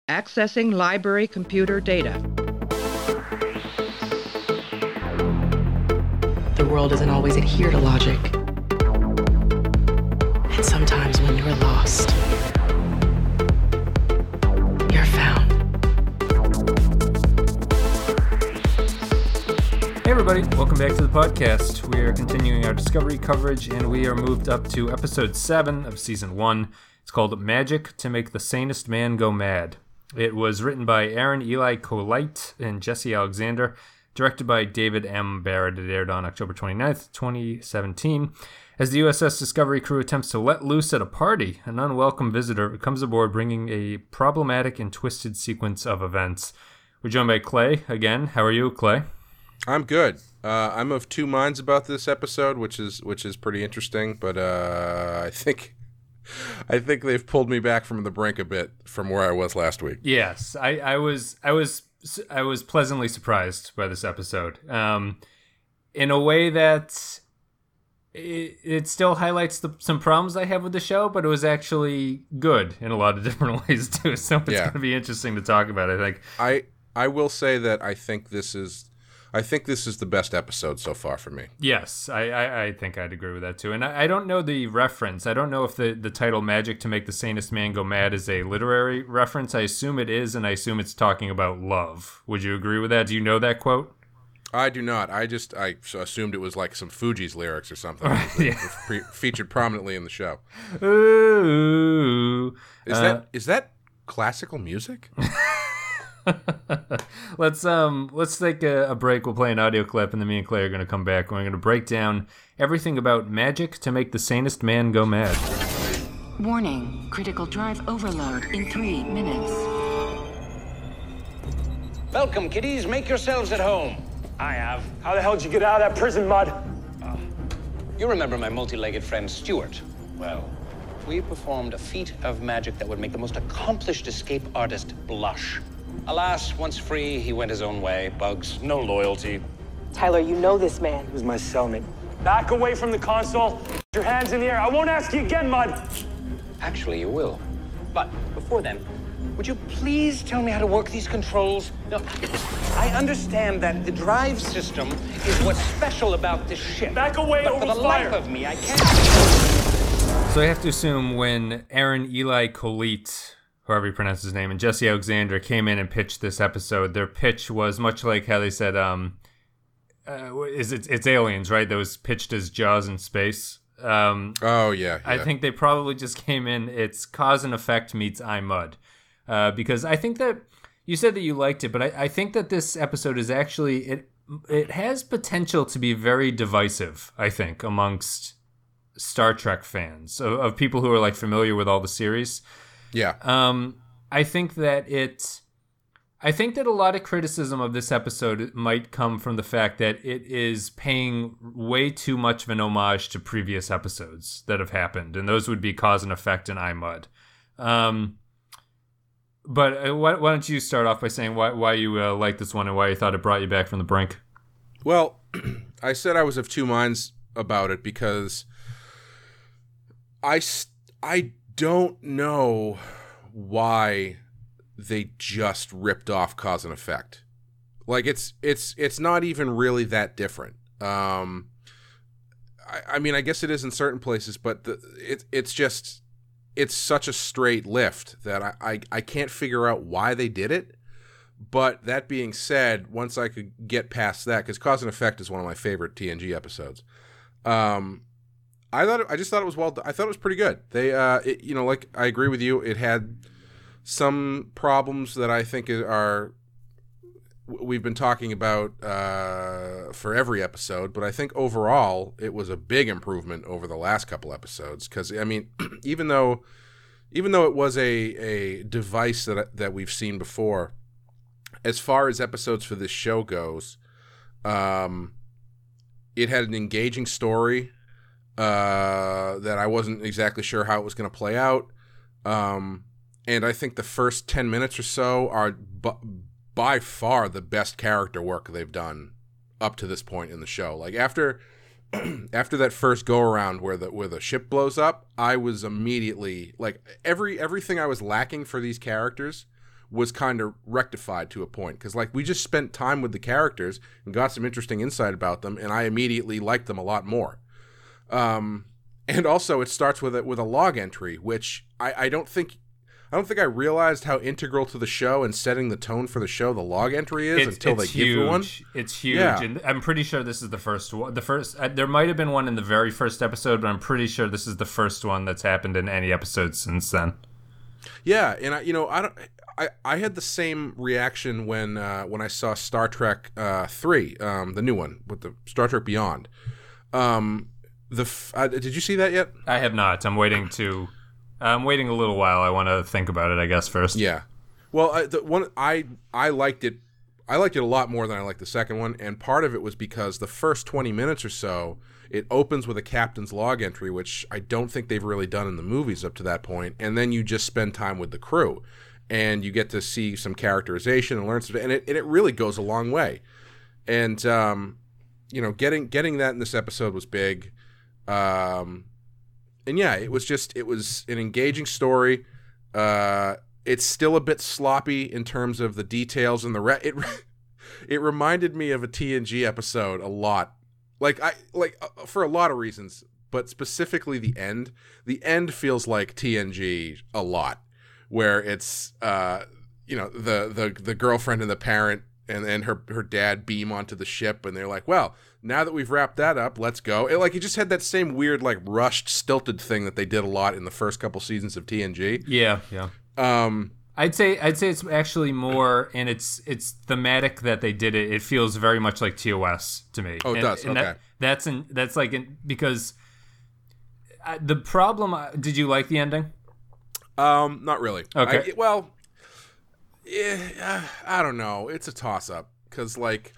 Accessing library computer data. The world doesn't always adhere to logic. And sometimes when you're lost, you're found. Hey everybody, welcome back to the podcast. We are continuing our Discovery coverage, and we are moved up to episode 7 of season 1. It's called Magic to Make the Sanest Man Go Mad. It was written by Aaron Eli Colite and Jesse Alexander, directed by David M. Barrett. It aired on October 29th, 2017. As the USS Discovery crew attempts to let loose at a party, an unwelcome visitor comes aboard bringing a problematic and twisted sequence of events. We're joined by Clay again. How are you, Clay? I'm good. I'm of two minds about this episode, which is pretty interesting, but I think they've pulled me back from the brink a bit from where I was last week. Yes, I was pleasantly surprised by this episode. In a way that it still highlights some problems I have with the show, but it was actually good in a lot of different ways too. So it's going to be interesting to talk about, I think. I will say that I think this is the best episode so far for me. Yes, I think I'd agree with that too. And I don't know the reference. I don't know if the title Magic to Make the Sanest Man Go Mad is a literary reference. I assume it is, and I assume it's talking about love. Would you agree with that? Do you know that quote? I do not. I assumed it was like some Fugees lyrics or something. Featured prominently in the show. Ooh. Is that classical music? Let's take a break. We'll play an audio clip, and then me and Clay are going to come back, and we're going to break down everything about magic to make the sanest man go mad. Warning, critical drive overload in 3 minutes. Welcome, kiddies. Make yourselves at home. I have. How the hell did you get out of that prison mud? You remember my multi-legged friend, Stuart. Well, we performed a feat of magic that would make the most accomplished escape artist blush. Alas, once free, he went his own way. Bugs, no loyalty. Tyler, you know this man. He was my cellmate. Back away from the console. Put your hands in the air. I won't ask you again, Mud. Actually, you will. But before then, would you please tell me how to work these controls? No, I understand that the drive system is what's special about this ship. Back away, but for the fire. life of me, I can't. So I have to assume when Aaron Eli Colite, however you pronounce his name, and Jesse Alexander came in and pitched this episode, their pitch was much like how they said, it's Aliens, right? That was pitched as Jaws in space. Yeah. I think they probably just came in, it's cause and effect meets I Mud. Because I think that, you said that you liked it, but I think that this episode is actually, it has potential to be very divisive, I think, amongst Star Trek fans, of people who are like familiar with all the series. Yeah. I think that a lot of criticism of this episode might come from the fact that it is paying way too much of an homage to previous episodes that have happened, and those would be Cause and Effect and I Mud. But why don't you start off by saying why you like this one and why you thought it brought you back from the brink? Well, I said I was of two minds about it because I don't know why they just ripped off Cause and Effect. Like it's not even really that different. I mean, I guess it is in certain places, but it's such a straight lift that I can't figure out why they did it. But that being said, once I could get past that, because Cause and Effect is one of my favorite TNG episodes. I just thought it was well done. I thought it was pretty good. They, like I agree with you. It had some problems that I think we've been talking about for every episode, but I think overall it was a big improvement over the last couple episodes. Because I mean, even though it was a device that we've seen before, as far as episodes for this show goes, it had an engaging story. That I wasn't exactly sure how it was going to play out. And I think the first 10 minutes or so are by far the best character work they've done up to this point in the show. Like after that first go around where the ship blows up, I was immediately like everything I was lacking for these characters was kind of rectified to a point, because like we just spent time with the characters and got some interesting insight about them, and I immediately liked them a lot more. And also it starts with a log entry, which I don't think I realized how integral to the show and setting the tone for the show the log entry is until they give you one. It's huge, Yeah. and I'm pretty sure this is the first one. There might have been one in the very first episode, but I'm pretty sure this is the first one that's happened in any episode since then. Yeah, and I had the same reaction when I saw Star Trek 3, the new one with the Star Trek Beyond. Did you see that yet? I have not. I'm waiting a little while. I want to think about it, I guess, first. Yeah. Well, I liked it. I liked it a lot more than I liked the second one, and part of it was because the first 20 minutes or so, it opens with a captain's log entry, which I don't think they've really done in the movies up to that point, and then you just spend time with the crew, and you get to see some characterization and learn something, and it really goes a long way. And getting that in this episode was big. And yeah, it was an engaging story. It's still a bit sloppy in terms of the details and it reminded me of a TNG episode a lot. For a lot of reasons, but specifically the end. The end feels like TNG a lot, where it's the girlfriend and the parent and her dad beam onto the ship, and they're like, well, now that we've wrapped that up, let's go. It just had that same weird, like, rushed, stilted thing that they did a lot in the first couple seasons of TNG. Yeah. I'd say it's actually more, and it's thematic that they did it. It feels very much like TOS to me. Oh, it does. Okay. Because the problem. Did you like the ending? Not really. Okay. I don't know. It's a toss-up because, like,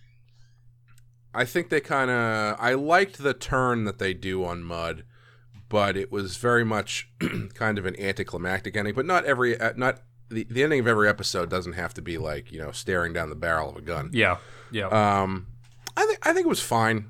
I think they I liked the turn that they do on Mudd, but it was very much kind of an anticlimactic ending. But the ending of every episode doesn't have to be like, staring down the barrel of a gun. Yeah. I think it was fine.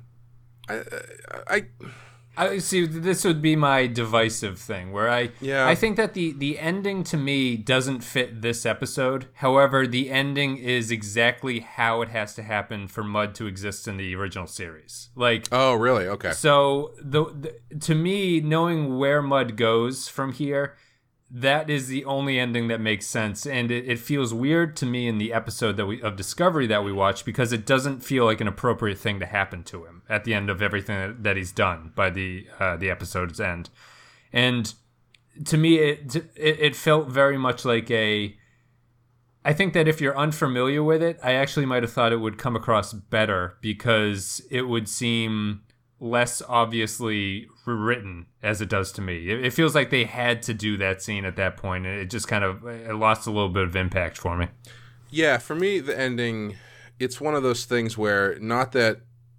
I see. This would be my divisive thing, where I think that the ending to me doesn't fit this episode. However, the ending is exactly how it has to happen for Mudd to exist in the original series. Like, oh, really? Okay. So to me, knowing where Mudd goes from here, that is the only ending that makes sense, and it feels weird to me in the episode of Discovery that we watched, because it doesn't feel like an appropriate thing to happen to him at the end of everything that he's done by the episode's end. And to me, it felt very much like I think that if you're unfamiliar with it, I actually might have thought it would come across better, because it would seem less obviously written as it does to me. It feels like they had to do that scene at that point, and it just it lost a little bit of impact for me. Yeah, for me, the ending, it's one of those things where not that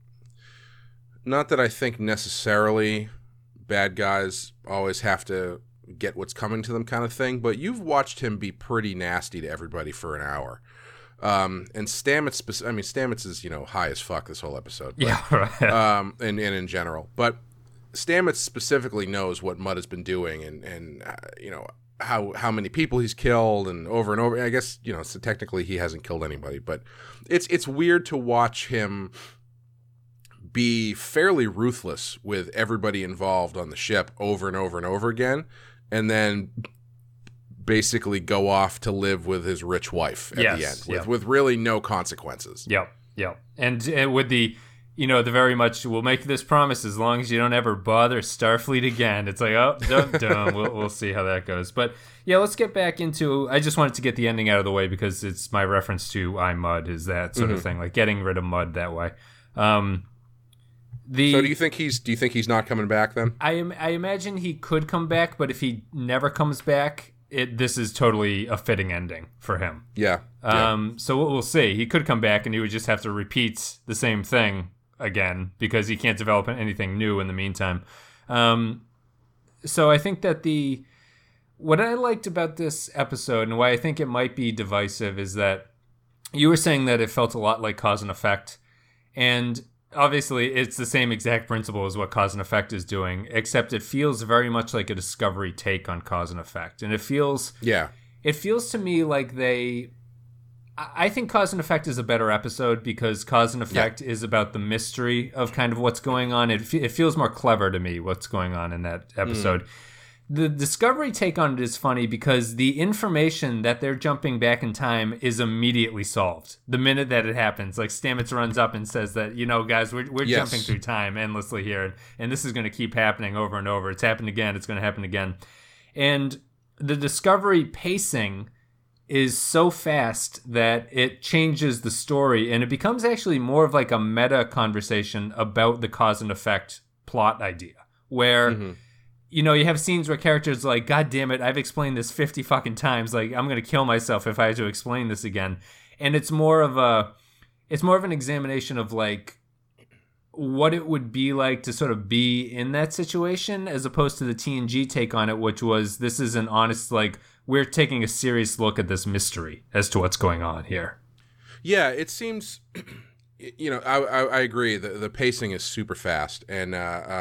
I think necessarily bad guys always have to get what's coming to them kind of thing, but you've watched him be pretty nasty to everybody for an hour. And Stamets is, high as fuck this whole episode. But, yeah, right. And in general. But Stamets specifically knows what Mudd has been doing and how many people he's killed and over. I guess, so technically he hasn't killed anybody. But it's weird to watch him be fairly ruthless with everybody involved on the ship over and over and over again, and then basically go off to live with his rich wife at the end with really no consequences. Yep. And with the very much, we'll make this promise as long as you don't ever bother Starfleet again. It's like, oh, dum. We'll see how that goes. But yeah, let's get back into, I just wanted to get the ending out of the way because it's my reference to I Mudd is that sort of thing, like getting rid of Mudd that way. So do you think he's not coming back then? I imagine he could come back, but if he never comes back, this is totally a fitting ending for him. Yeah. So we'll see. He could come back and he would just have to repeat the same thing again because he can't develop anything new in the meantime. So I think that what I liked about this episode and why I think it might be divisive is that you were saying that it felt a lot like Cause and Effect, and obviously it's the same exact principle as what Cause and Effect is doing, except it feels very much like a Discovery take on Cause and Effect, and it feels it feels to me like I think Cause and Effect is a better episode because Cause and Effect is about the mystery of kind of what's going on. It feels more clever to me what's going on in that episode. The Discovery take on it is funny because the information that they're jumping back in time is immediately solved the minute that it happens. Like Stamets runs up and says that, guys, we're jumping through time endlessly here, and this is going to keep happening over and over. It's happened again. It's going to happen again. And the Discovery pacing is so fast that it changes the story, and it becomes actually more of like a meta conversation about the cause and effect plot idea, where you have scenes where characters are like, God damn it, I've explained this 50 fucking times, like I'm gonna kill myself if I had to explain this again. And it's more of an examination of like what it would be like to sort of be in that situation, as opposed to the TNG take on it, which was, this is an honest, like, we're taking a serious look at this mystery as to what's going on here. Yeah, it seems, I agree. The pacing is super fast, and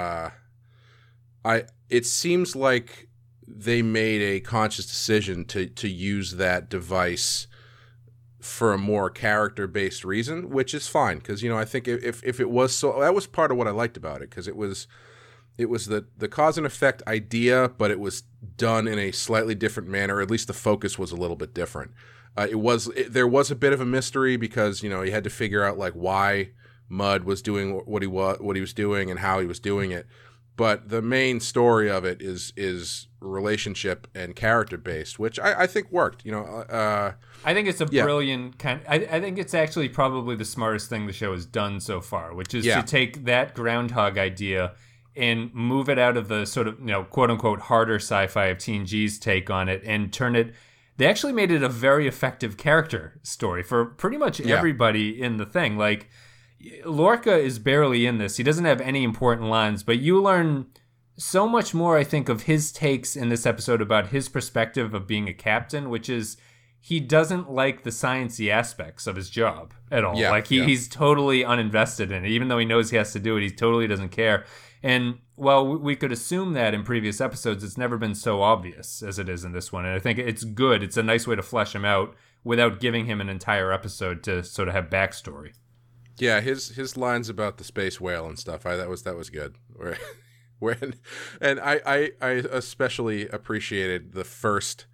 it seems like they made a conscious decision to use that device for a more character-based reason, which is fine, because I think if it was so, that was part of what I liked about it, because it was the cause and effect idea, but it was done in a slightly different manner. At least the focus was a little bit different. There was a bit of a mystery because you had to figure out like why Mudd was doing what he was doing and how he was doing it. But the main story of it is relationship and character based, which I think worked. I think it's a brilliant kind. I think it's actually probably the smartest thing the show has done so far, which is to take that groundhog idea and move it out of the sort of, quote unquote, harder sci-fi of TNG's take on it and turn it. They actually made it a very effective character story for pretty much everybody in the thing. Like, Lorca is barely in this. He doesn't have any important lines, but you learn so much more, I think, of his takes in this episode about his perspective of being a captain, which is he doesn't like the sciencey aspects of his job at all. He's totally uninvested in it. Even though he knows he has to do it, he totally doesn't care. And while we could assume that in previous episodes, it's never been so obvious as it is in this one. And I think it's good. It's a nice way to flesh him out without giving him an entire episode to sort of have backstory. Yeah, his lines about the space whale and stuff, that was good. And I especially appreciated the first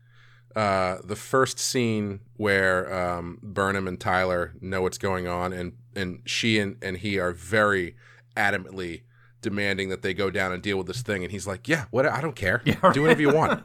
scene where Burnham and Tyler know what's going on, and she and he are very adamantly demanding that they go down and deal with this thing, and he's like, "Yeah, what? I don't care. Yeah, right. Do whatever you want."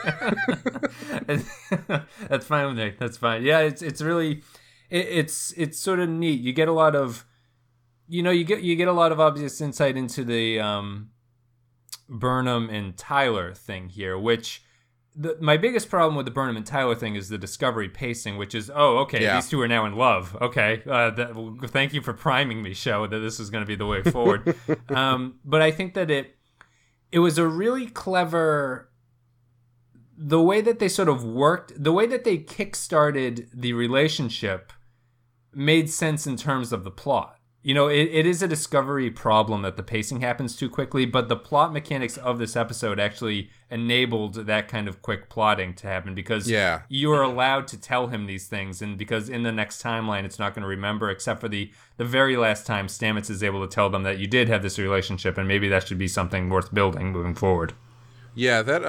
That's fine with me. That's fine. Yeah, it's really. It's sort of neat. You get a lot of, you get a lot of obvious insight into the Burnham and Tyler thing here. Which my biggest problem with the Burnham and Tyler thing is the Discovery pacing, which is these two are now in love. Okay, thank you for priming me, show that this is going to be the way forward. But I think that it was a really clever. The way that they sort of worked, the way that they kickstarted the relationship made sense in terms of the plot. It is a Discovery problem that the pacing happens too quickly, but the plot mechanics of this episode actually enabled that kind of quick plotting to happen because you're allowed to tell him these things, and because in the next timeline it's not going to remember, except for the very last time Stamets is able to tell them that you did have this relationship, and maybe that should be something worth building moving forward. Yeah, that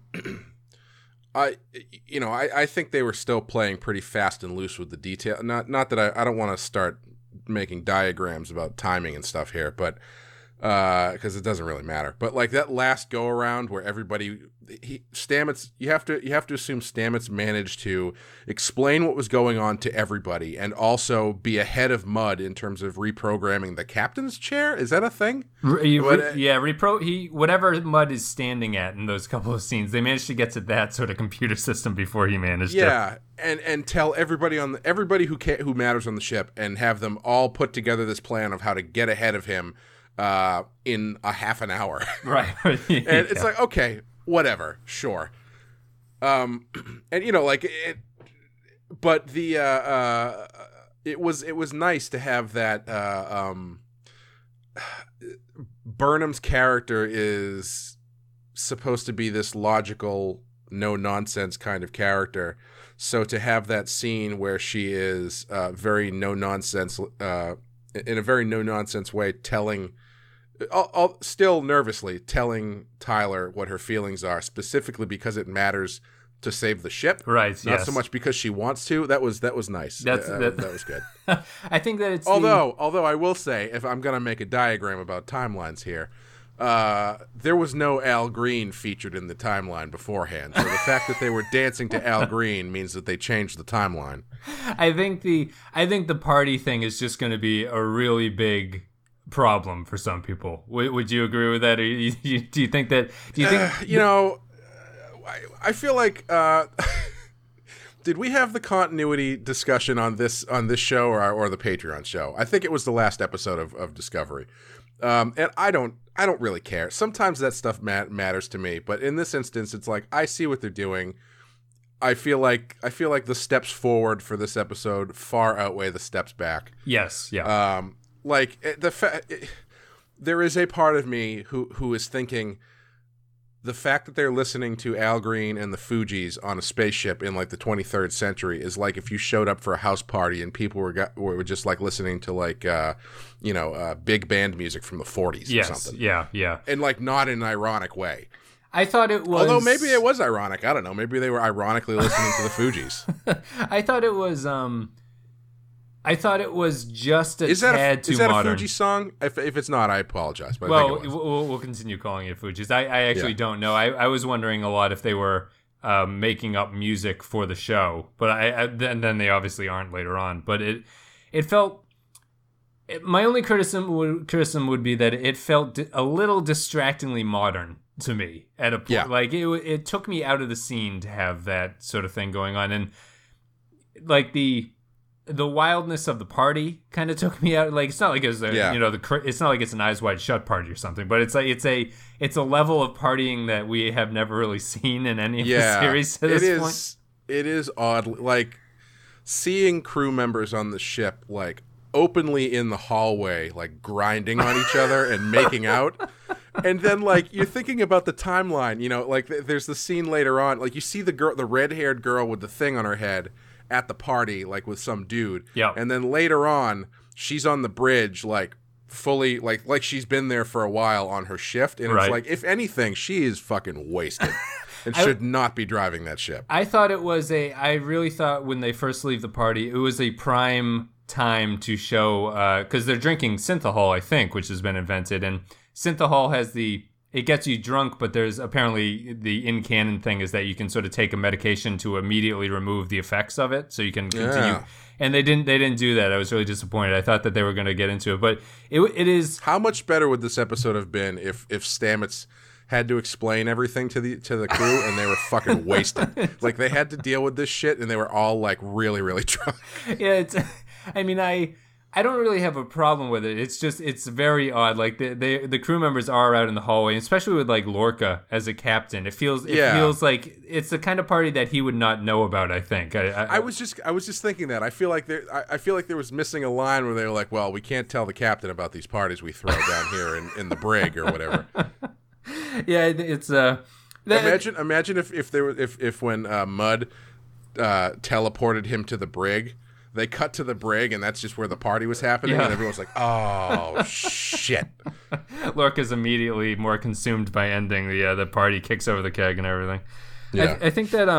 I think they were still playing pretty fast and loose with the detail. Not that I don't want to start making diagrams about timing and stuff here, but because it doesn't really matter. But like that last go around where Stamets, you have to assume Stamets managed to explain what was going on to everybody and also be ahead of Mudd in terms of reprogramming the captain's chair. Is that a thing? Whatever Mudd is standing at in those couple of scenes, they managed to get to that sort of computer system before he managed to. Yeah, and tell everybody who matters on the ship and have them all put together this plan of how to get ahead of him in a half an hour. Right. And it's like, okay, whatever, sure. And but the it was nice to have that Burnham's character is supposed to be this logical no nonsense kind of character. So to have that scene where she is very no nonsense, in a very no nonsense way, still nervously telling Tyler what her feelings are, specifically because it matters to save the ship, right? Not so much because she wants to. That was nice. That was good. I think that it's although I will say, if I'm gonna make a diagram about timelines here, there was no Al Green featured in the timeline beforehand. So the fact that they were dancing to Al Green means that they changed the timeline. I think the party thing is just going to be a really big problem for some people. Would you agree with that? Or do you think that? Do you think I feel like did we have the continuity discussion on this show or the Patreon show? I think it was the last episode of Discovery, and I don't really care. Sometimes that stuff matters to me, but in this instance, it's like I see what they're doing. I feel like the steps forward for this episode far outweigh the steps back. Yes, yeah. There is a part of me who is thinking, the fact that they're listening to Al Green and the Fugees on a spaceship in like the 23rd century is like if you showed up for a house party and people were just like listening to like big band music from the 40s or something. Yeah. And like not in an ironic way. I thought it was. Although maybe it was ironic. I don't know. Maybe they were ironically listening to the Fugees. I thought it was. I thought it was just a tad too modern. Is that a Fugees song? If it's not, I apologize. But well, I think it was. We'll continue calling it Fugees. I actually don't know. I was wondering a lot if they were making up music for the show, but then they obviously aren't later on. But it felt. My only criticism would be that it felt a little distractingly modern to me at a point. Yeah. Like it took me out of the scene to have that sort of thing going on, and like the wildness of the party kind of took me out. Like it's not like it's it's not like it's an Eyes Wide Shut party or something, but it's like it's a level of partying that we have never really seen in any of the series to this point. It is odd, like seeing crew members on the ship like openly in the hallway, like grinding on each other and making out. And then, like, you're thinking about the timeline, like there's the scene later on, like you see the red-haired girl with the thing on her head at the party, like with some dude. Yeah. And then later on, she's on the bridge, like fully, like she's been there for a while on her shift. And it's like, if anything, she is fucking wasted and should not be driving that ship. I really thought when they first leave the party, it was a prime time to show, because they're drinking synthahol, I think, which has been invented, and synthahol has it gets you drunk, but there's apparently the in-canon thing is that you can sort of take a medication to immediately remove the effects of it, so you can continue. Yeah. And they didn't do that. I was really disappointed. I thought that they were going to get into it, but it is. How much better would this episode have been if Stamets had to explain everything to the crew and they were fucking wasted? Like they had to deal with this shit and they were all like really, really drunk. Yeah, I don't really have a problem with it. It's very odd. Like the crew members are out in the hallway, especially with like Lorca as a captain. It feels like it's the kind of party that he would not know about. I think. I was just thinking that. I feel like there was missing a line where they were like, "Well, we can't tell the captain about these parties we throw down here in the brig or whatever." Yeah, it's imagine if when Mudd teleported him to the brig. They cut to the brig, and that's just where the party was happening, and everyone's like, oh, shit. Lorca's immediately more consumed by ending the party, kicks over the keg and everything. Yeah. I think that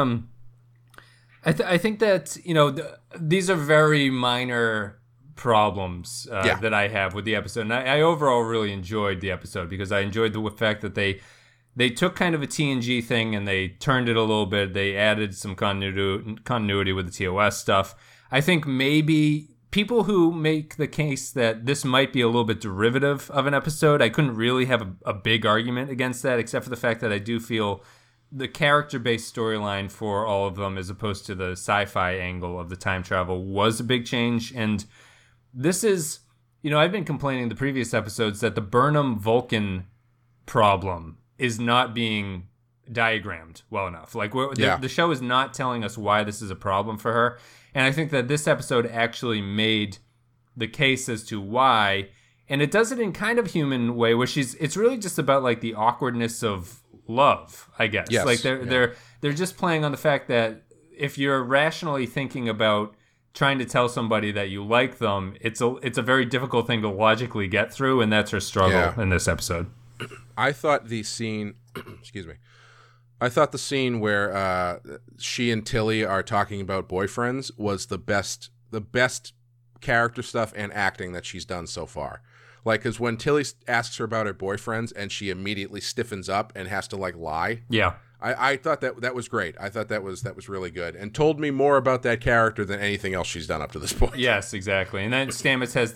I think that these are very minor problems that I have with the episode, and I overall really enjoyed the episode because I enjoyed the fact that they took kind of a TNG thing and they turned it a little bit. They added some continuity with the TOS stuff. I think maybe people who make the case that this might be a little bit derivative of an episode, I couldn't really have a big argument against that, except for the fact that I do feel the character-based storyline for all of them, as opposed to the sci-fi angle of the time travel, was a big change. And this is, I've been complaining the previous episodes that the Burnham-Vulcan problem is not being diagrammed well enough. Like the show is not telling us why this is a problem for her. And I think that this episode actually made the case as to why. And it does it in kind of human way where it's really just about like the awkwardness of love, I guess. Yes. Like they're just playing on the fact that if you're rationally thinking about trying to tell somebody that you like them, it's a very difficult thing to logically get through, and that's her struggle in this episode. I thought the scene, excuse me, I thought the scene where she and Tilly are talking about boyfriends was the best character stuff and acting that she's done so far. Like, because when Tilly asks her about her boyfriends and she immediately stiffens up and has to like lie. Yeah. I thought that was great. I thought that was really good and told me more about that character than anything else she's done up to this point. Yes, exactly. And then Stamets has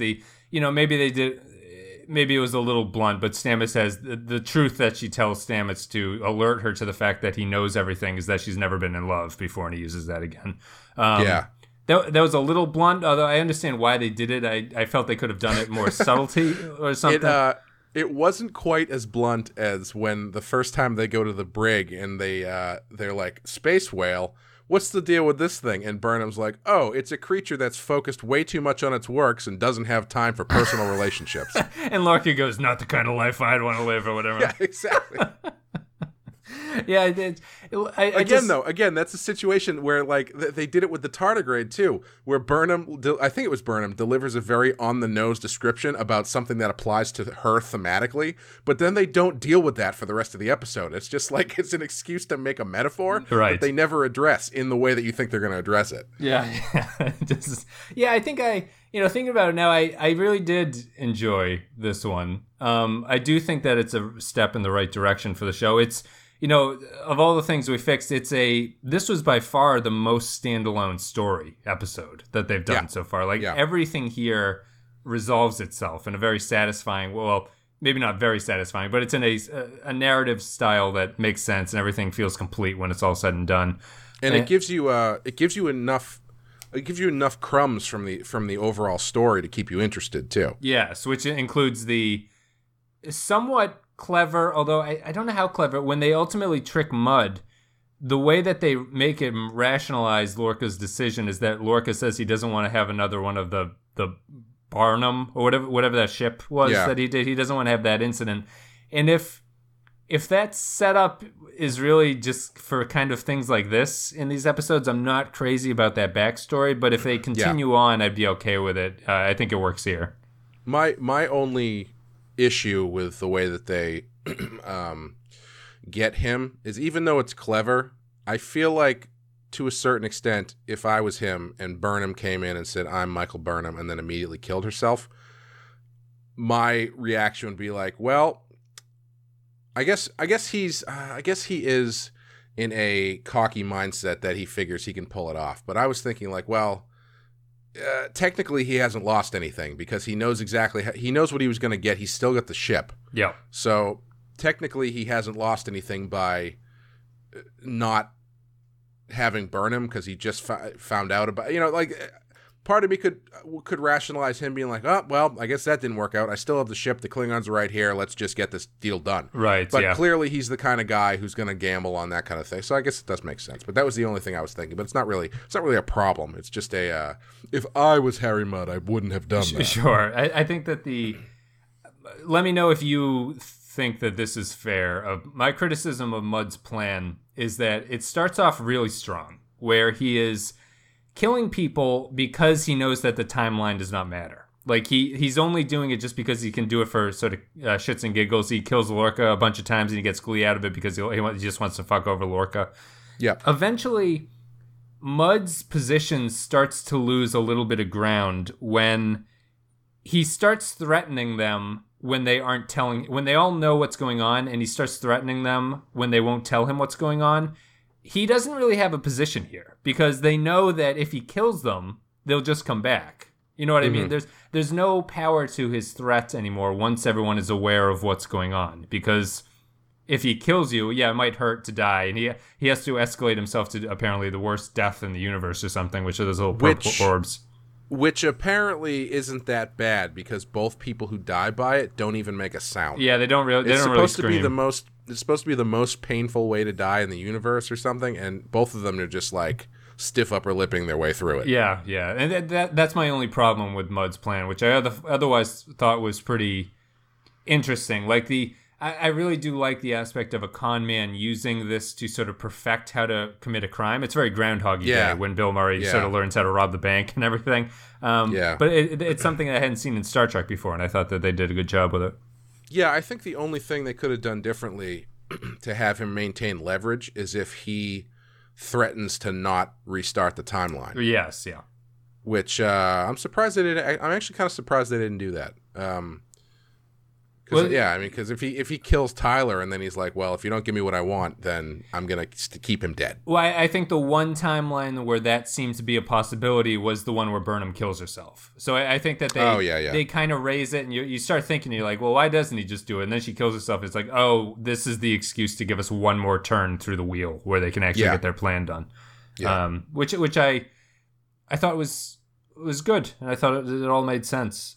maybe it was a little blunt, but Stamets has the truth that she tells Stamets to alert her to the fact that he knows everything is that she's never been in love before, and he uses that again. That was a little blunt, although I understand why they did it. I felt they could have done it more subtlety or something. It wasn't quite as blunt as when the first time they go to the brig and they're like, space whale, what's the deal with this thing? And Burnham's like, oh, it's a creature that's focused way too much on its works and doesn't have time for personal relationships. And Lorca goes, not the kind of life I'd want to live or whatever. Yeah, exactly. Yeah, again, that's a situation where like they did it with the tardigrade too, where Burnham, I think it was Burnham, delivers a very on the nose description about something that applies to her thematically, but then they don't deal with that for the rest of the episode. It's just like it's an excuse to make a metaphor that they never address in the way that you think they're going to address it. Yeah, I think thinking about it now, I really did enjoy this one. I do think that it's a step in the right direction for the show. It's, of all the things we fixed, this was by far the most standalone story episode that they've done so far. Like everything here resolves itself in a very satisfying, well, maybe not very satisfying, but it's in a narrative style that makes sense and everything feels complete when it's all said and done. And it gives you enough crumbs from the overall story to keep you interested too. Yes, which includes the somewhat clever, although I don't know how clever, when they ultimately trick Mudd, the way that they make him rationalize Lorca's decision is that Lorca says he doesn't want to have another one of the Barnum or whatever that ship was that he did. He doesn't want to have that incident. And if that setup is really just for kind of things like this in these episodes, I'm not crazy about that backstory, but if they continue on, I'd be okay with it. I think it works here. My only issue with the way that they get him is, even though it's clever, I feel like to a certain extent, if I was him and Burnham came in and said, I'm Michael Burnham, and then immediately killed herself, my reaction would be like, well, I guess he is in a cocky mindset that he figures he can pull it off. But I was thinking like, well, technically he hasn't lost anything because he knows he knows what he was going to get. He's still got the ship. Yeah. So technically he hasn't lost anything by not having Burnham, because he just found out about, part of me could rationalize him being like, oh, well, I guess that didn't work out. I still have the ship. The Klingons are right here. Let's just get this deal done. Right. But clearly he's the kind of guy who's going to gamble on that kind of thing. So I guess it does make sense. But that was the only thing I was thinking. But it's not really a problem. It's just if I was Harry Mudd, I wouldn't have done that. Sure. I think that let me know if you think that this is fair. My criticism of Mudd's plan is that it starts off really strong, where he is killing people because he knows that the timeline does not matter. Like he's only doing it just because he can do it for sort of shits and giggles. He kills Lorca a bunch of times and he gets glee out of it because he just wants to fuck over Lorca. Yeah. Eventually, Mudd's position starts to lose a little bit of ground when he starts threatening them when they all know what's going on, and he starts threatening them when they won't tell him what's going on. He doesn't really have a position here because they know that if he kills them, they'll just come back. You know what I mean? There's no power to his threat anymore once everyone is aware of what's going on, because if he kills you, it might hurt to die, and he has to escalate himself to apparently the worst death in the universe or something, which are those little purple orbs. Which apparently isn't that bad, because both people who die by it don't even make a sound. Yeah, they don't really scream. It's supposed to be the most painful way to die in the universe or something, and both of them are just like stiff upper lipping their way through it. Yeah, and that's my only problem with Mudd's plan, which I otherwise thought was pretty interesting. Like I really do like the aspect of a con man using this to sort of perfect how to commit a crime. It's very Groundhog Day when Bill Murray sort of learns how to rob the bank and everything. But it's something I hadn't seen in Star Trek before, and I thought that they did a good job with it. Yeah, I think the only thing they could have done differently to have him maintain leverage is if he threatens to not restart the timeline. Yes, yeah. Which I'm surprised they didn't. I'm actually kind of surprised they didn't do that. Because if he kills Tyler and then he's like, well, if you don't give me what I want, then I'm gonna keep him dead. Well, I think the one timeline where that seemed to be a possibility was the one where Burnham kills herself. So I think that they kind of raise it, and you start thinking, you're like, well, why doesn't he just do it? And then she kills herself. It's like, oh, this is the excuse to give us one more turn through the wheel where they can actually get their plan done. Yeah. Which I thought was good, and I thought it all made sense.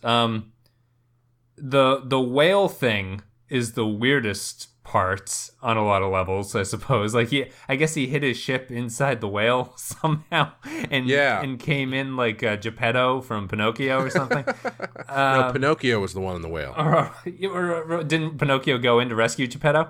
The whale thing is the weirdest part on a lot of levels, I suppose. Like I guess he hit his ship inside the whale somehow, and came in like Geppetto from Pinocchio or something. No, Pinocchio was the one in the whale. Didn't Pinocchio go in to rescue Geppetto?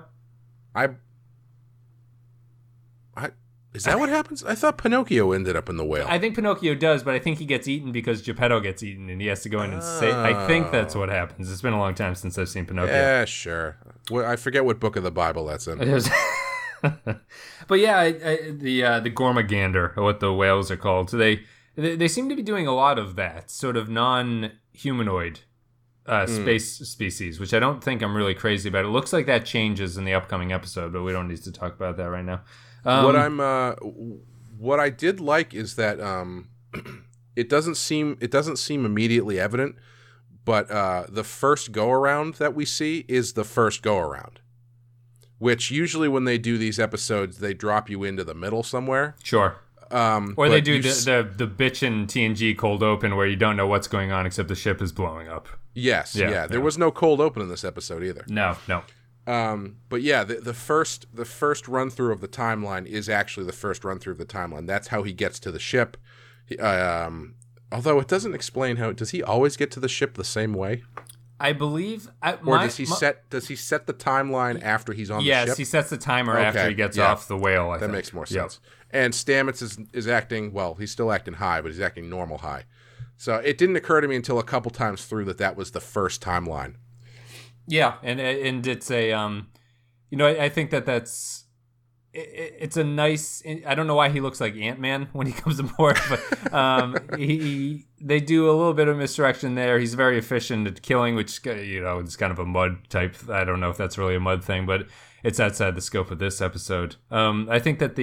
Is that what happens? I thought Pinocchio ended up in the whale. I think Pinocchio does, but I think he gets eaten because Geppetto gets eaten, and he has to go in and save. I think that's what happens. It's been a long time since I've seen Pinocchio. Yeah, sure. Well, I forget what book of the Bible that's in. It is. But yeah, the Gormagander, or what the whales are called. So they seem to be doing a lot of that sort of non-humanoid space species, which I don't think I'm really crazy about. It looks like that changes in the upcoming episode, but we don't need to talk about that right now. What I did like is that it doesn't seem immediately evident, but the first go around that we see is the first go around, which usually when they do these episodes they drop you into the middle somewhere. Sure. Or they do the bitchin' TNG cold open where you don't know what's going on except the ship is blowing up. Yes, There was no cold open in this episode either. No. But yeah, the first run through of the timeline is actually the first run through of the timeline. That's how he gets to the ship. Although it doesn't explain how. Does he always get to the ship the same way? I believe. Does he set the timeline after he's on the ship? Yes, he sets the timer after he gets off the whale. I think makes more sense. Yep. And Stamets is acting, well, he's still acting high, but he's acting normal high. So it didn't occur to me until a couple times through that was the first timeline. Yeah, and it's a, I think that's, it's a nice, I don't know why he looks like Ant-Man when he comes aboard, but they do a little bit of misdirection there. He's very efficient at killing, which, it's kind of a mud type. I don't know if that's really a mud thing, but it's outside the scope of this episode. I think that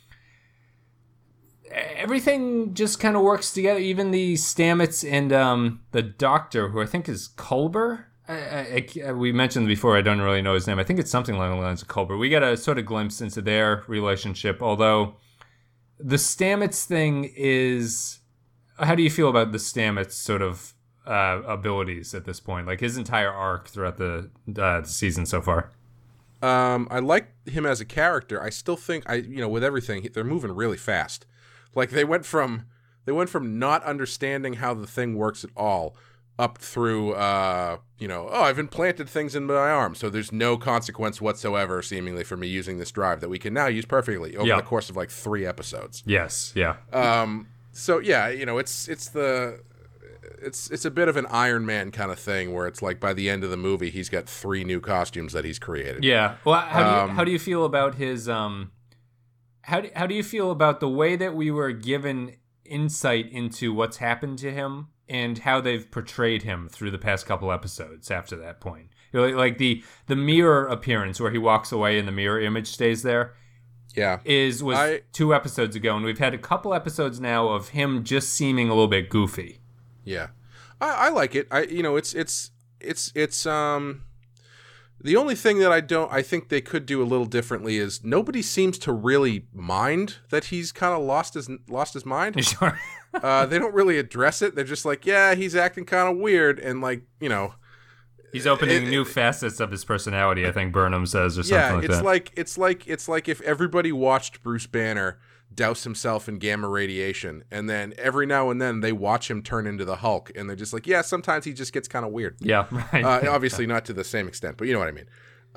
everything just kind of works together, even the Stamets and the doctor, who I think is Culber. We mentioned before, I don't really know his name. I think it's something along the lines of Culber. We got a sort of glimpse into their relationship, although the Stamets thing is... How do you feel about the Stamets sort of abilities at this point? Like his entire arc throughout the season so far. I like him as a character. I still think, with everything, they're moving really fast. Like they went from not understanding how the thing works at all up through, I've implanted things in my arm, so there's no consequence whatsoever, seemingly, for me using this drive that we can now use perfectly over the course of like 3 episodes. Yes, yeah. So yeah, it's a bit of an Iron Man kind of thing where it's like by the end of the movie he's got 3 new costumes that he's created. Yeah. Well, how do you feel about his how do you feel about the way that we were given insight into what's happened to him and how they've portrayed him through the past couple episodes after that point? Like the mirror appearance where he walks away and the mirror image stays there. Yeah. Was 2 episodes ago, and we've had a couple episodes now of him just seeming a little bit goofy. Yeah. I like it. It's the only thing that I think they could do a little differently is nobody seems to really mind that he's kind of lost his mind. Sure. They don't really address it. They're just like, yeah, he's acting kind of weird, and like, he's opening new facets of his personality, I think Burnham says, or something like that. It's like if everybody watched Bruce Banner douse himself in gamma radiation, and then every now and then they watch him turn into the Hulk, and they're just like, yeah, sometimes he just gets kind of weird. Yeah, right. Obviously not to the same extent, but you know what I mean.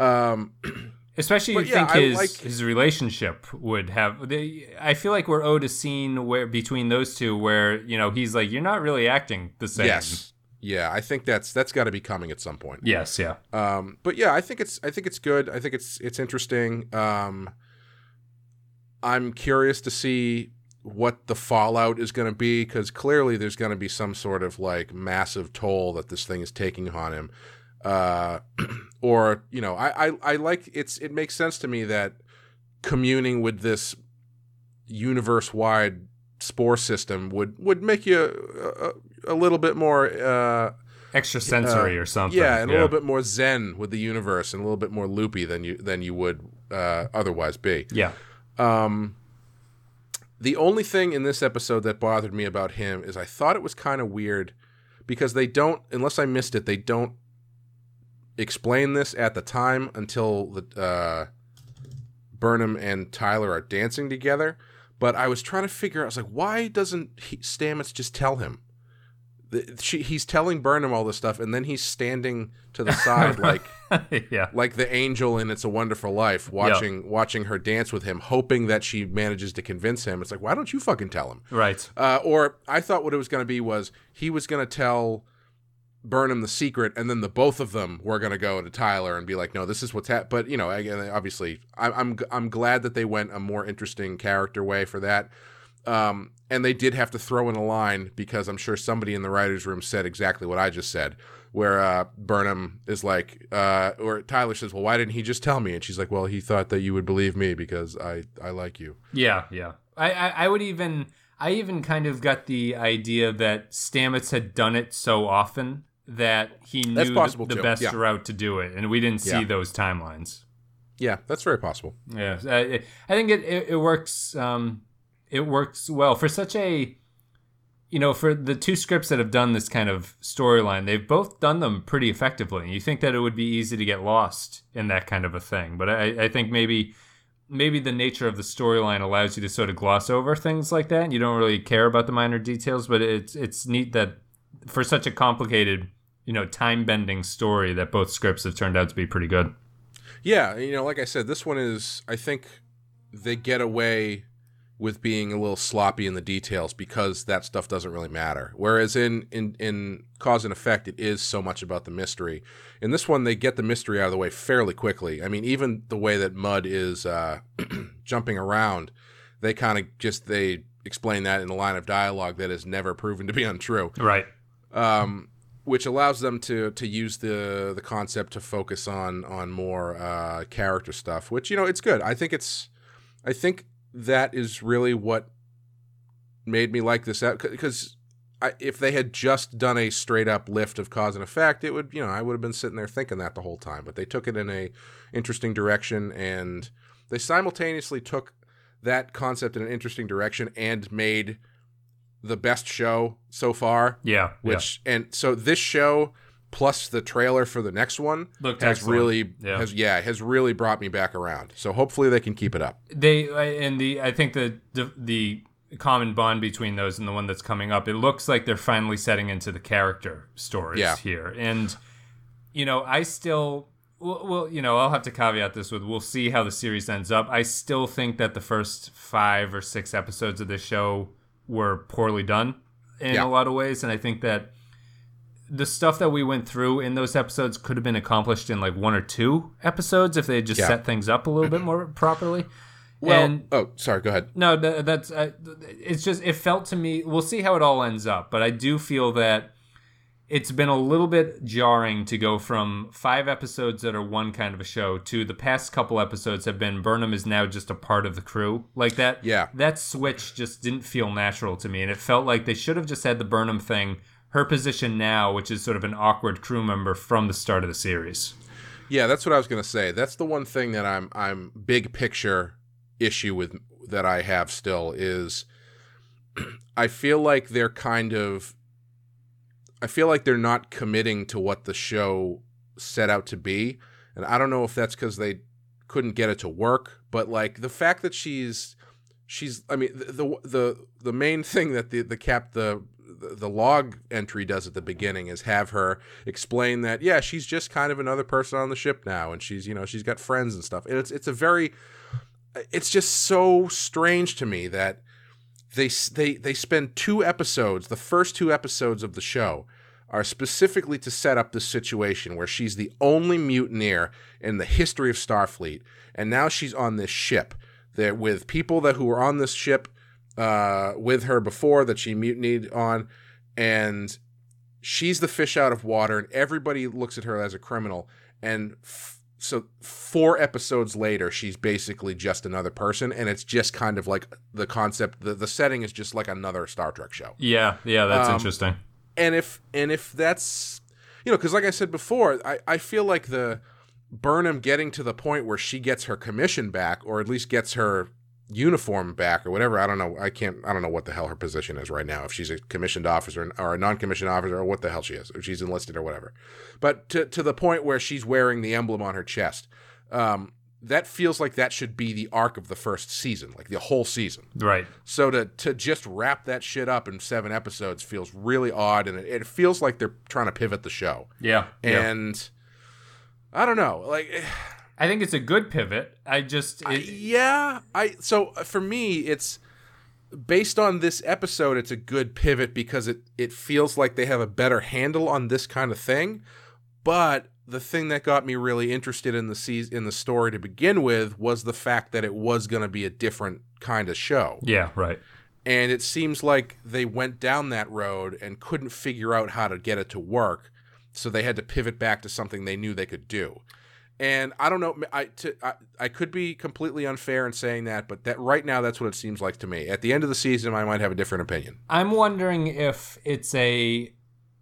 Especially, you yeah, think his relationship would have. I feel like we're owed a scene where between those two where he's like, "You're not really acting the same." Yes, yeah, I think that's got to be coming at some point. Yes, yeah. But yeah, I think it's good. I think it's interesting. I'm curious to see what the fallout is going to be, because clearly there's going to be some sort of like massive toll that this thing is taking on him. Or I like it makes sense to me that communing with this universe-wide spore system would make you a little bit more extrasensory or something. Yeah, and a little bit more zen with the universe, and a little bit more loopy than you would otherwise be. Yeah. The only thing in this episode that bothered me about him is I thought it was kind of weird because they don't, unless I missed it, they don't explain this at the time until the Burnham and Tyler are dancing together. But I was trying to figure out, I was like, why doesn't Stamets just tell him? He's telling Burnham all this stuff, and then he's standing to the side like like the angel in It's a Wonderful Life, watching her dance with him, hoping that she manages to convince him. It's like, why don't you fucking tell him? Right. Or I thought what it was going to be was he was going to tell Burnham the secret, and then the both of them were going to go to Tyler and be like, no, this is what's happening. But, again, obviously, I'm glad that they went a more interesting character way for that. And they did have to throw in a line, because I'm sure somebody in the writer's room said exactly what I just said, where Burnham is like, or Tyler says, well, why didn't he just tell me? And she's like, well, he thought that you would believe me because I like you. Yeah, yeah. I even kind of got the idea that Stamets had done it so often that he knew the best route to do it, and we didn't see those timelines. Yeah, that's very possible. Yeah, I think it works. It works well for such a, for the two scripts that have done this kind of storyline. They've both done them pretty effectively. You think that it would be easy to get lost in that kind of a thing, but I think maybe the nature of the storyline allows you to sort of gloss over things like that, and you don't really care about the minor details. But it's neat that for such a complicated, time-bending story, that both scripts have turned out to be pretty good. Yeah, like I said, this one is, I think they get away with being a little sloppy in the details because that stuff doesn't really matter. Whereas in Cause and Effect, it is so much about the mystery. In this one, they get the mystery out of the way fairly quickly. I mean, even the way that Mudd is jumping around, they explain that in a line of dialogue that is never proven to be untrue. Right. Which allows them to use the concept to focus on more character stuff, which, it's good. I think that is really what made me like this, because if they had just done a straight up lift of Cause and Effect, it would, I would have been sitting there thinking that the whole time. But they took it in a interesting direction, and they simultaneously took that concept in an interesting direction and made the best show so far. Yeah. And so this show plus the trailer for the next one has really brought me back around. So hopefully they can keep it up. I think the common bond between those and the one that's coming up, it looks like they're finally setting into the character stories here. And I still I'll have to caveat this with, we'll see how the series ends up. I still think that the first 5 or 6 episodes of this show were poorly done in a lot of ways, and I think that the stuff that we went through in those episodes could have been accomplished in like 1 or 2 episodes if they had just set things up a little bit more properly. Well, sorry, go ahead. No, that's it's just, it felt to me, we'll see how it all ends up, but I do feel that it's been a little bit jarring to go from 5 episodes that are one kind of a show to the past couple episodes have been Burnham is now just a part of the crew. Like that. Yeah. That switch just didn't feel natural to me, and it felt like they should have just had the Burnham thing, her position now, which is sort of an awkward crew member from the start of the series. Yeah, that's what I was going to say. That's the one thing that I'm big picture issue with that I have still is I feel like they're not committing to what the show set out to be. And I don't know if that's because they couldn't get it to work, but like the fact that she's I mean, the main thing that the the log entry does at the beginning is have her explain that, yeah, she's just kind of another person on the ship now, and she's, you know, she's got friends and stuff. And it's just so strange to me that they spend 2 episodes, the first 2 episodes of the show are specifically to set up this situation where she's the only mutineer in the history of Starfleet, and now she's on this ship there with people who were on this ship with her before that she mutinied on, and she's the fish out of water, and everybody looks at her as a criminal, and so 4 episodes later, she's basically just another person, and it's just kind of like the concept, the setting is just like another Star Trek show. Yeah, that's interesting. And if that's, you know, because like I said before, I feel like the Burnham getting to the point where she gets her commission back, or at least gets her uniform back, or whatever. I don't know. I don't know what the hell her position is right now. If she's a commissioned officer or a non-commissioned officer, or what the hell she is, or she's enlisted or whatever. But to the point where she's wearing the emblem on her chest, that feels like that should be the arc of the first season, like the whole season. Right. So to just wrap that shit up in 7 episodes feels really odd, and it feels like they're trying to pivot the show. Yeah. And I don't know, like, I think it's a good pivot. So for me, it's based on this episode, it's a good pivot because it feels like they have a better handle on this kind of thing. But the thing that got me really interested in the story to begin with was the fact that it was going to be a different kind of show. Yeah, right. And it seems like they went down that road and couldn't figure out how to get it to work, so they had to pivot back to something they knew they could do. And I don't know, I could be completely unfair in saying that, but that right now that's what it seems like to me. At the end of the season, I might have a different opinion. I'm wondering if it's a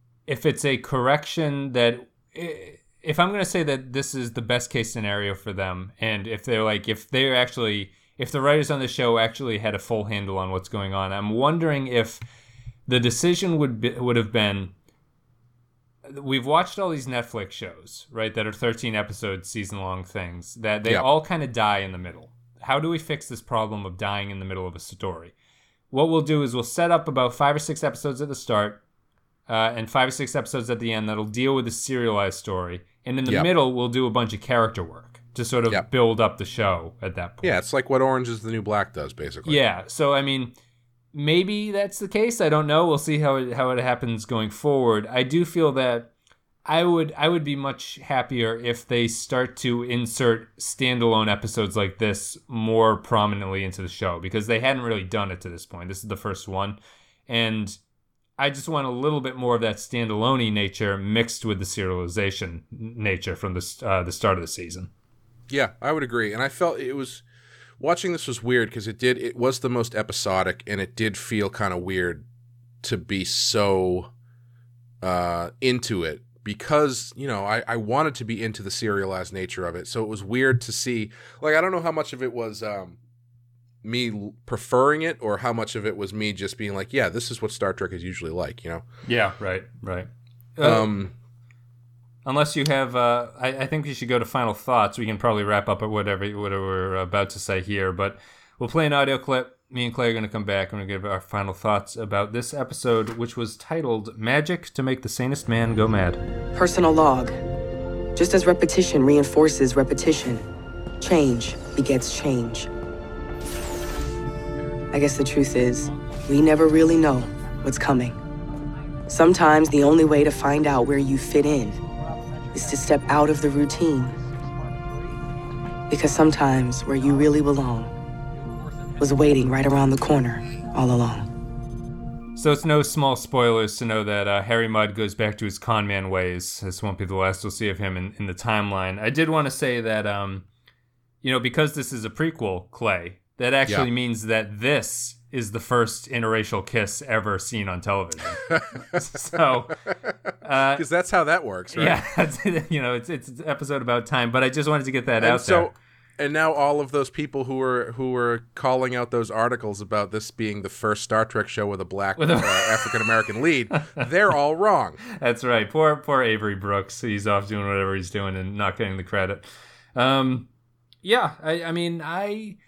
correction that, if I'm going to say that this is the best case scenario for them, and if the writers on the show actually had a full handle on what's going on, I'm wondering if the decision would have been, we've watched all these Netflix shows, right, that are 13 episode season-long things, that they all kind of die in the middle. How do we fix this problem of dying in the middle of a story? What we'll do is we'll set up about 5 or 6 episodes at the start, and 5 or 6 episodes at the end that'll deal with a serialized story. And in the middle, we'll do a bunch of character work to sort of build up the show at that point. Yeah, it's like what Orange is the New Black does, basically. Yeah, so, I mean, maybe that's the case. I don't know. We'll see how it happens going forward. I do feel that I would be much happier if they start to insert standalone episodes like this more prominently into the show, because they hadn't really done it to this point. This is the first one, and I just want a little bit more of that standalone nature mixed with the serialization nature from the start of the season. Yeah, I would agree. And I felt watching this was weird because it was the most episodic, and it did feel kind of weird to be so into it, because, you know, I wanted to be into the serialized nature of it. So it was weird to see, like, I don't know how much of it was me preferring it, or how much of it was me just being like, yeah, this is what Star Trek is usually like, you know? Yeah, right. Unless you have, I think we should go to final thoughts. We can probably wrap up at whatever we're about to say here, but we'll play an audio clip. Me and Clay are going to come back and we're going to give our final thoughts about this episode, which was titled Magic to Make the Sanest Man Go Mad. Personal log. Just as repetition reinforces repetition, change begets change. I guess the truth is, we never really know what's coming. Sometimes the only way to find out where you fit in is to step out of the routine. Because sometimes where you really belong was waiting right around the corner all along. So it's no small spoilers to know that Harry Mudd goes back to his con man ways. This won't be the last we'll see of him in the timeline. I did want to say that, because this is a prequel, Clay, that actually means that this is the first interracial kiss ever seen on television. So, because that's how that works, right? Yeah, it's an episode about time. But I just wanted to get that out there. And now all of those people who were calling out those articles about this being the first Star Trek show with a black African American lead, they're all wrong. That's right. Poor Avery Brooks. He's off doing whatever he's doing and not getting the credit.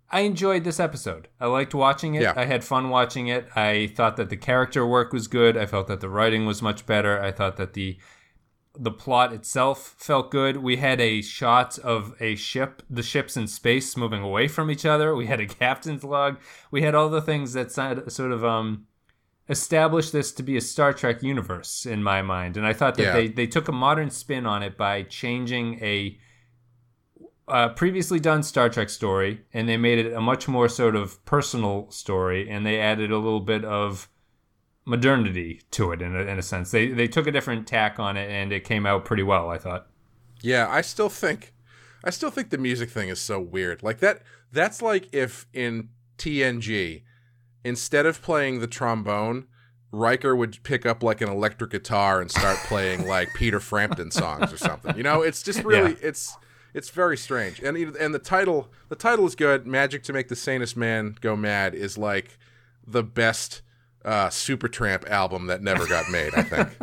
I enjoyed this episode. I liked watching it. Yeah. I had fun watching it. I thought that the character work was good. I felt that the writing was much better. I thought that the plot itself felt good. We had a shot of the ships in space moving away from each other. We had a captain's log. We had all the things that sort of established this to be a Star Trek universe in my mind. And I thought that they took a modern spin on it by changing a previously done Star Trek story, and they made it a much more sort of personal story, and they added a little bit of modernity to it in a sense. They took a different tack on it, and it came out pretty well, I thought. Yeah, I still think the music thing is so weird. Like that's like if in TNG, instead of playing the trombone, Riker would pick up like an electric guitar and start playing like Peter Frampton songs or something. You know, it's just really it's very strange. And the title is good. Magic to Make the Sanest Man Go Mad is like the best Supertramp album that never got made, I think.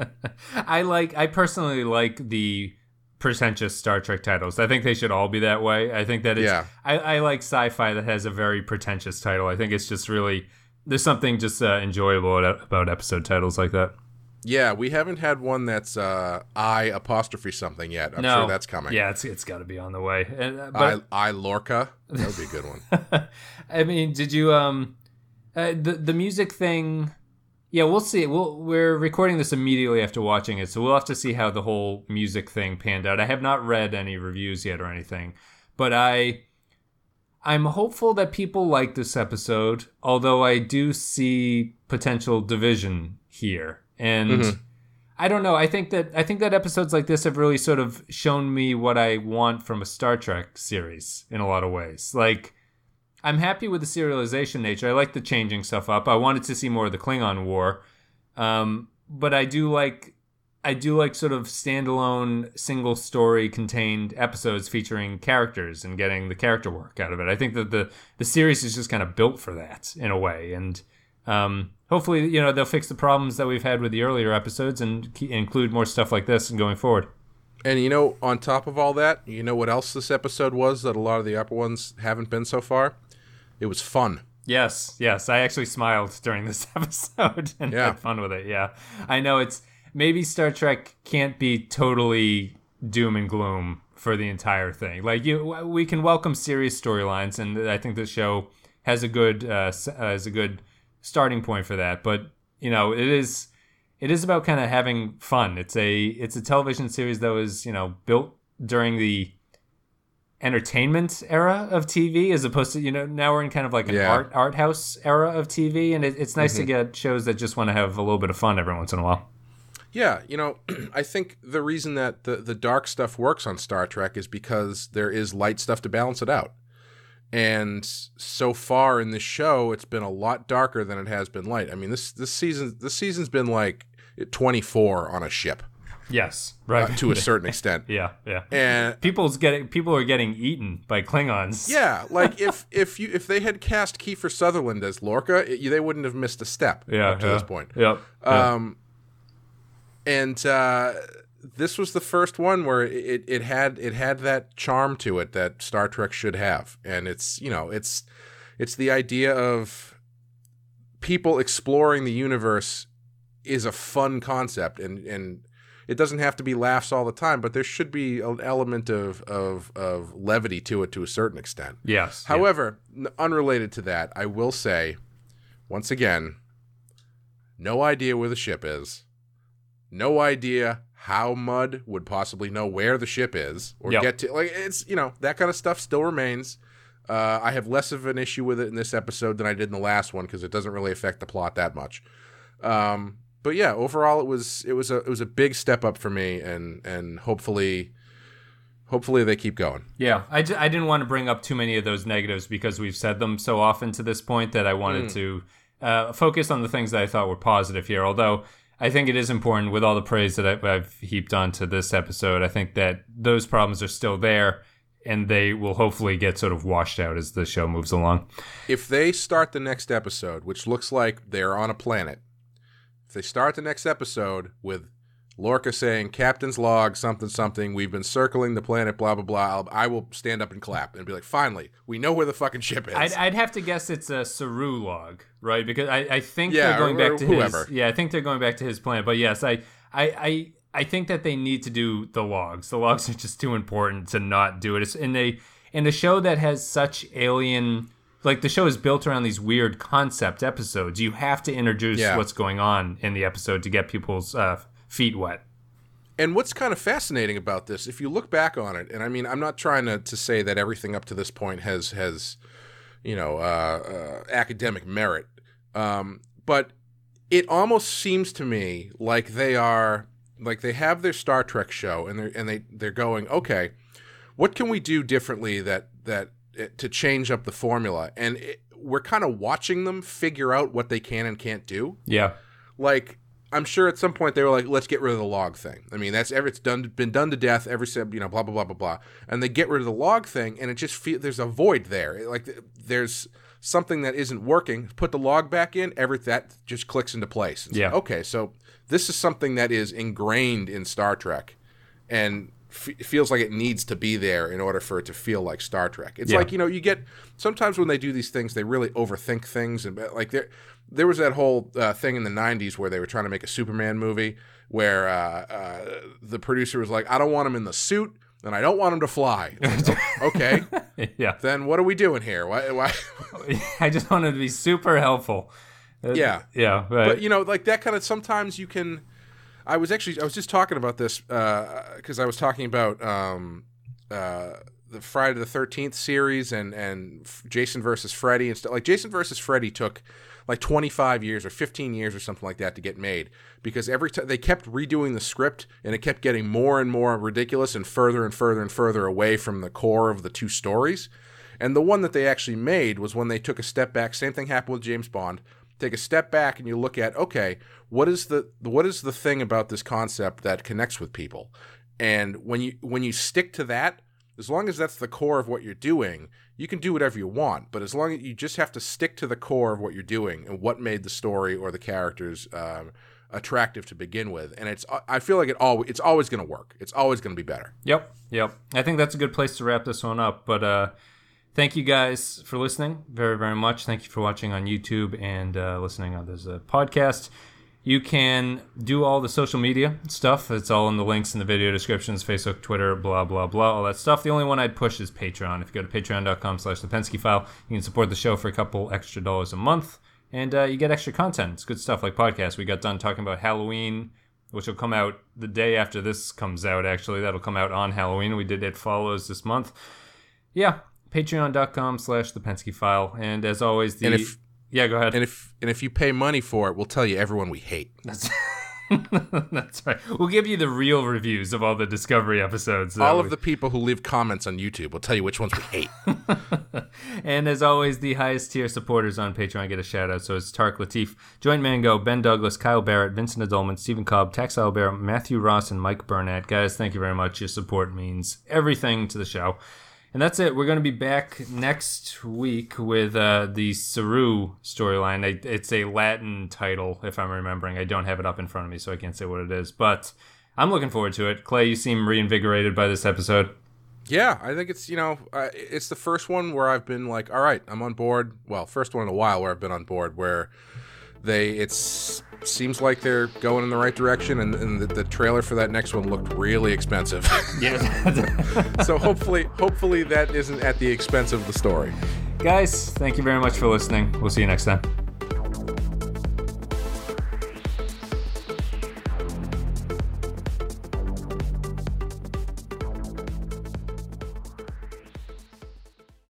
I personally like the pretentious Star Trek titles. I think they should all be that way. I think that it's I like sci-fi that has a very pretentious title. I think it's just really there's something just enjoyable about episode titles like that. Yeah, we haven't had one that's I apostrophe something yet. I'm sure that's coming. Yeah, it's got to be on the way. I Lorca. That would be a good one. I mean, did you the music thing? Yeah, we'll see. We're recording this immediately after watching it, so we'll have to see how the whole music thing panned out. I have not read any reviews yet or anything, but I'm hopeful that people like this episode, although I do see potential division here. And I don't know. I think that episodes like this have really sort of shown me what I want from a Star Trek series in a lot of ways. Like, I'm happy with the serialization nature. I like the changing stuff up. I wanted to see more of the Klingon War, but I do like sort of standalone, single story contained episodes featuring characters and getting the character work out of it. I think that the series is just kind of built for that in a way, and hopefully, they'll fix the problems that we've had with the earlier episodes and include more stuff like this and going forward. And on top of all that, you know what else this episode was that a lot of the upper ones haven't been so far? It was fun. Yes. I actually smiled during this episode and had fun with it. Yeah. I know maybe Star Trek can't be totally doom and gloom for the entire thing. Like we can welcome serious storylines, and I think the show has a good starting point for that. But it is about kind of having fun. It's a television series that was built during the entertainment era of TV, as opposed to now we're in kind of like an art house era of TV, and it's nice to get shows that just want to have a little bit of fun every once in a while. Yeah, I think the reason that the dark stuff works on Star Trek is because there is light stuff to balance it out. And so far in this show, it's been a lot darker than it has been light. I mean, this season's been like 24 on a ship. Yes, right. To a certain extent. Yeah. And people are getting eaten by Klingons. Yeah, like if they had cast Kiefer Sutherland as Lorca, they wouldn't have missed a step up to this point. Yep. And this was the first one where it had that charm to it that Star Trek should have, and it's the idea of people exploring the universe is a fun concept, and it doesn't have to be laughs all the time, but there should be an element of levity to it to a certain extent. Yes. However, unrelated to that, I will say, once again, no idea where the ship is. No idea how Mudd would possibly know where the ship is or get to. Like, it's, that kind of stuff still remains. I have less of an issue with it in this episode than I did in the last one because it doesn't really affect the plot that much. But yeah, overall it was a big step up for me, and hopefully they keep going. Yeah, I didn't want to bring up too many of those negatives because we've said them so often to this point that I wanted to focus on the things that I thought were positive here. Although I think it is important, with all the praise that I've heaped onto this episode, I think that those problems are still there, and they will hopefully get sort of washed out as the show moves along. If they start the next episode, which looks like they're on a planet, if they start the next episode with Lorca saying, Captain's log, something, something, we've been circling the planet, blah, blah, blah, I will stand up and clap and be like, finally, we know where the fucking ship is. I'd have to guess it's a Saru log, right? Because I think they're going back to whoever. I think they're going back to his planet. But yes, I think that they need to do the logs. The logs are just too important to not do it. It's in a show that has such alien... Like, the show is built around these weird concept episodes. You have to introduce what's going on in the episode to get people's feet wet. And what's kind of fascinating about this, if you look back on it, and I mean, I'm not trying to say that everything up to this point has academic merit, but it almost seems to me like they have their Star Trek show, and they're going, okay, what can we do differently that to change up the formula? And we're kind of watching them figure out what they can and can't do. Yeah. Like, I'm sure at some point they were like, let's get rid of the log thing. I mean, it's been done to death, blah, blah, blah, blah, blah. And they get rid of the log thing, and it just there's a void there. Like, there's something that isn't working. Put the log back in, that just clicks into place. It's yeah. Like, okay, so this is something that is ingrained in Star Trek, and feels like it needs to be there in order for it to feel like Star Trek. It's like, you get sometimes when they do these things, they really overthink things, and like there was that whole thing in the 90s where they were trying to make a Superman movie where the producer was like, I don't want him in the suit and I don't want him to fly. Like, okay, yeah. Then what are we doing here? Why? I just wanted to be super helpful. Yeah, yeah. Right. But like that kind of sometimes you can. I was just talking about this because I was talking about the Friday the 13th series and Jason versus Freddy and stuff. Like, Jason versus Freddy took like 25 years or 15 years or something like that to get made, because every time they kept redoing the script and it kept getting more and more ridiculous and further and further and further away from the core of the two stories. And the one that they actually made was when they took a step back. Same thing happened with James Bond. Take a step back and you look at, okay, what is the thing about this concept that connects with people? And when you stick to that, as long as that's the core of what you're doing, you can do whatever you want. But as long as you just have to stick to the core of what you're doing and what made the story or the characters attractive to begin with, and I feel like it's always going to work. It's always going to be better. Yep. I think that's a good place to wrap this one up. But thank you guys for listening very, very much. Thank you for watching on YouTube and listening on this podcast. You can do all the social media stuff. It's all in the links in the video descriptions, Facebook, Twitter, blah, blah, blah, all that stuff. The only one I'd push is Patreon. If you go to patreon.com/thepenskyfile, you can support the show for a couple extra dollars a month, and you get extra content. It's good stuff like podcasts. We got done talking about Halloween, which will come out the day after this comes out, actually. That'll come out on Halloween. We did It Follows this month. Yeah, patreon.com/thepenskyfile. And as always, yeah, go ahead. And if you pay money for it, we'll tell you everyone we hate. That's right. We'll give you the real reviews of all the Discovery episodes. All of the people who leave comments on YouTube will tell you which ones we hate. And as always, the highest tier supporters on Patreon get a shout out. So it's Tarek Latif, Joint Mango, Ben Douglas, Kyle Barrett, Vincent Adolman, Stephen Cobb, Tex Albert, Matthew Ross, and Mike Burnett. Guys, thank you very much. Your support means everything to the show. And that's it. We're going to be back next week with the Saru storyline. It's a Latin title, if I'm remembering. I don't have it up in front of me, so I can't say what it is. But I'm looking forward to it. Clay, you seem reinvigorated by this episode. Yeah, I think it's, it's the first one where I've been like, all right, I'm on board. Well, first one in a while where I've been on board, where it seems like they're going in the right direction, and the trailer for that next one looked really expensive. Yes. So hopefully that isn't at the expense of the story. Guys, thank you very much for listening. We'll see you next time.